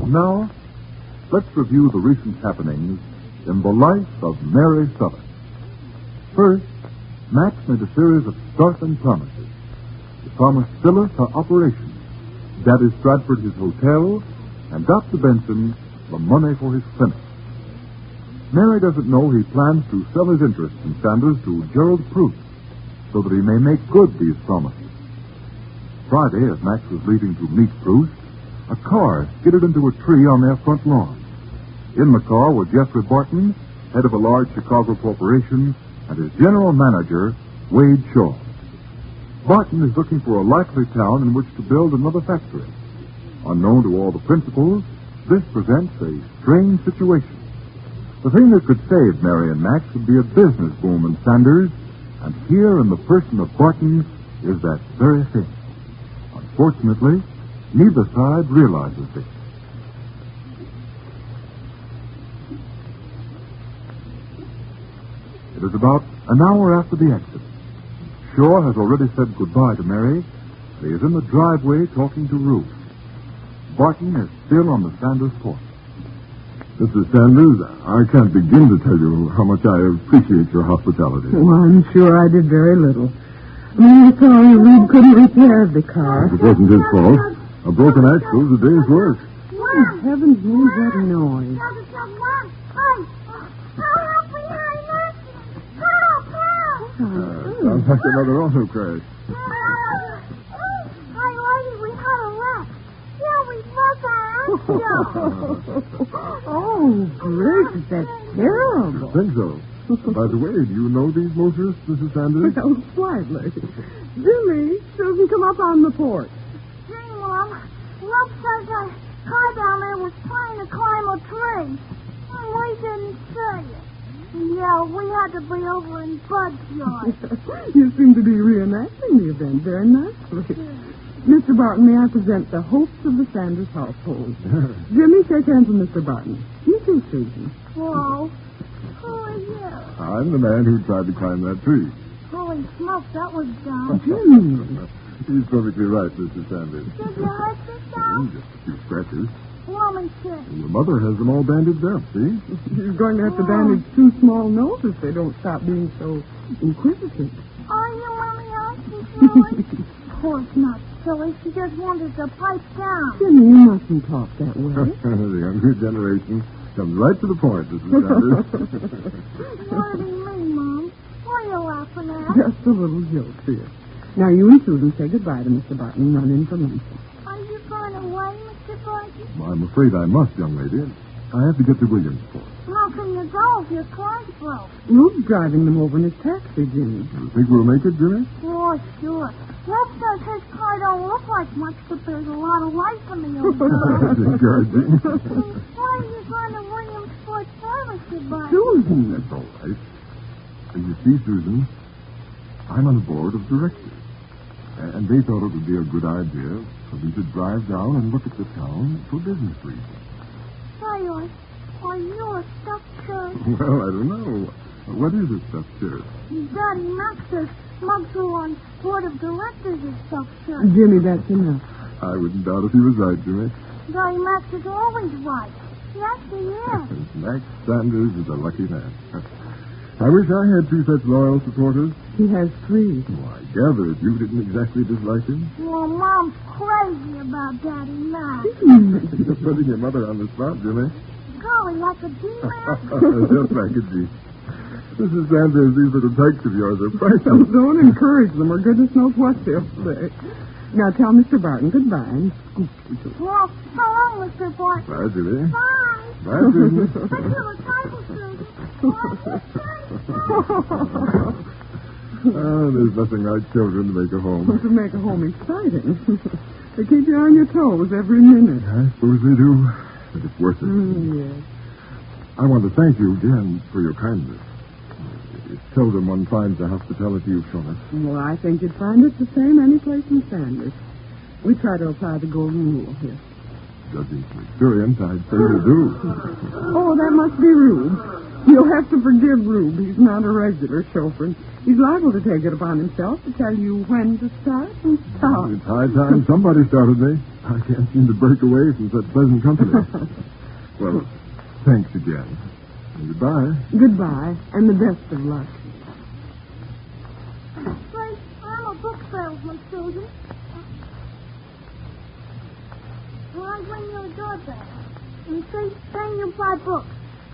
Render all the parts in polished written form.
Now, let's review the recent happenings in the life of Mary Sullivan. First, Max made a series of startling promises. He promised Phyllis her operation, Daddy Stratford his hotel, and Dr. Benson the money for his clinic. Mary doesn't know he plans to sell his interest in Sanders to Gerald Proust so that he may make good these promises. Friday, as Max was leaving to meet Proust, a car skidded into a tree on their front lawn. In the car were Jeffrey Barton, head of a large Chicago corporation, and his general manager, Wade Shaw. Barton is looking for a likely town in which to build another factory. Unknown to all the principals, this presents a strange situation. The thing that could save Mary and Max would be a business boom in Sanders, and here in the person of Barton is that very thing. Unfortunately, neither side realizes this. It is about an hour after the accident. Shaw has already said goodbye to Mary, and he is in the driveway talking to Ruth. Barton is still on the Sanders porch. Mrs. Sanders, I can't begin to tell you how much I appreciate your hospitality. Well, I'm sure I did very little. We saw Reed couldn't repair the car. It wasn't his fault. A broken axle is a day's work. Oh, heavens, what's that noise? Sounds like another auto crash. Oh, gracious, that's terrible. I think so. By the way, do you know these motorists, Mrs. Sanders? Well, slightly. Jimmy, Susan, come up on the porch. Gee, Mom, Rob says that car down there was trying to climb a tree. And we didn't see it. Yeah, we had to be over in Bud's yard. You seem to be reenacting the event very nicely. Mr. Barton, may I present the hopes of the Sanders household? Jimmy, shake hands with Mr. Barton. You too, Susan. Whoa. Who are you? I'm the man who tried to climb that tree. Holy smokes, that was dumb. Jimmy. He's perfectly right, Mrs. Sanders. Did you hurt yourself? Just a few scratches. Woman shit. Your mother has them all bandaged up, see? You're going to have to bandage two small noses if they don't stop being so inquisitive. Are you, Mommy? Aren't you silly? Of course not silly. She just wanted to pipe down. Jimmy, you mustn't talk that way. The younger generation comes right to the point, Mrs. Sanders. What do you mean, Mom? What are you laughing at? Just a little joke here. Now, you and Susan say goodbye to Mr. Barton and run in for lunch. Are you going away, Mr. Barton? I'm afraid I must, young lady. I have to get to Williamsport. How can you go if your car's broke? Ruth's driving them over in his taxi, Jimmy. You think we'll make it, Jimmy? Oh, sure. Rob says his car don't look like much, but there's a lot of life in the old car. That's encouraging. Why are you going to Williamsport for, Mr. Barton? Susan! That's all right. You see, Susan, I'm on the board of directors. And they thought it would be a good idea for me to drive down and look at the town for business reasons. Say, are you a stuffed shirt? Well, I don't know. What is a stuffed shirt? Daddy Max says Muggs who on board of directors is stuffed shirt. Jimmy, that's enough. I wouldn't doubt if he was right, Jimmy. Daddy Max is always right. Yes, he is. Max Sanders is a lucky man. I wish I had two such loyal supporters. He has three. Oh, I gather you didn't exactly dislike him. Well, Mom's crazy about Daddy Max. You're putting your mother on the spot, Jimmy. Golly, like a G-Man? Just like a G. Mrs. Sanders, these little tykes of yours are priceless. Don't encourage them, or goodness knows what they'll say. Now tell Mr. Barton goodbye and scoop you two. Well, so long, Mr. Barton. Bye, Jimmy. Bye. Bye, Susan. Thank you, a title, Susan. There's nothing like children to make a home. To make a home exciting. They keep you on your toes every minute. I suppose they do, but it's worth it. Yes. I want to thank you again for your kindness. It's seldom one finds the hospitality you've shown us. Well, I think you'd find it the same any place in Sanders. We try to apply the golden rule here. Judging from experience, I'd say you do. Oh, that must be Rube. You'll have to forgive Rube. He's not a regular chauffeur. He's liable to take it upon himself to tell you when to start and stop. It's high time somebody started me. I can't seem to break away from such pleasant company. Well, thanks again. Goodbye. Goodbye, and the best of luck. Say, I'm a book salesman, Susan. Well, I ring your doorbell. And say, saying you buy books.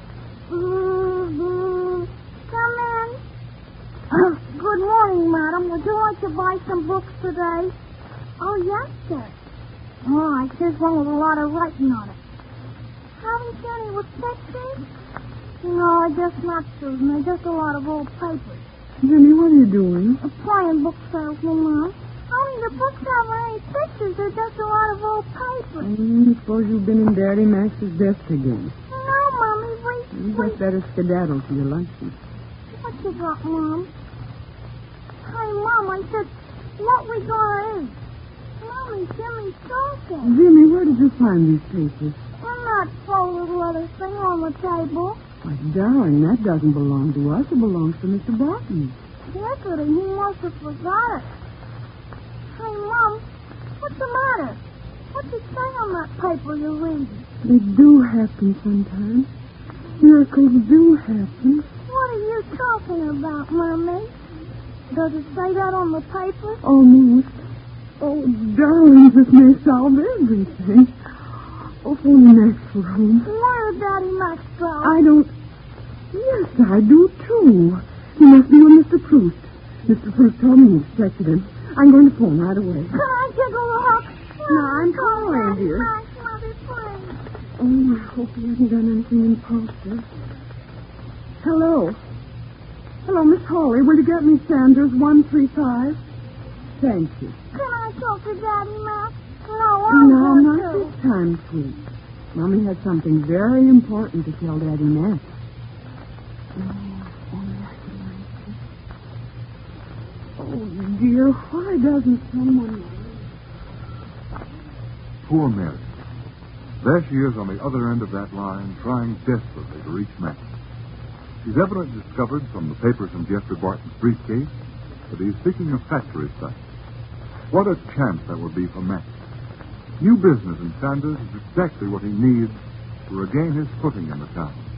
Come in. Good morning, madam. Would you like to buy some books today? Oh, yes, sir. All right, here's one with a lot of writing on it. Haven't you any with pictures? No, I guess not, Susan. They're just a lot of old papers. Jimmy, what are you doing? A playing book salesman, Mom. Only the books haven't any pictures. They're just a lot of old papers. I suppose you've been in Daddy Max's desk again. No, Mommy, You just better skedaddle to your luncheon. What you got, Mom? Hey, Mom, I said, what we gonna eat? Mommy, Jimmy's talking. Jimmy, where did you find these papers? In that folded letter thing on the table. Why, darling, that doesn't belong to us. It belongs to Mr. Barton. Deputy, he must have forgot it. Hey, Mom, what's the matter? What's it say on that paper you're reading? They do happen sometimes. Miracles do happen. What are you talking about, Mommy? Does it say that on the paper? Almost. Oh, darling, this may solve everything. Oh, phone Max for home. Where did Daddy Max go? I don't... Yes, I do, too. He must be with Mr. Proust. Mr. Proust told me he expected him. I'm going to phone right away. Can I take a look? No, I'm calling, dear. Max, Mother, please. Oh, I hope he hasn't done anything impulsive. Hello. Hello, Miss Hawley. Will you get me Sanders 135? Thank you. Can I talk to Daddy Max? No, I No, want not to. this time, sweet. Mommy has something very important to tell Daddy Max. Oh, only I can write this. Oh, dear, why doesn't someone... Poor Mary. There she is on the other end of that line, trying desperately to reach Max. She's evidently discovered from the papers in Jeffrey Barton's briefcase that he's seeking a factory site. What a chance that would be for Max. New business in Sanders is exactly what he needs to regain his footing in the town.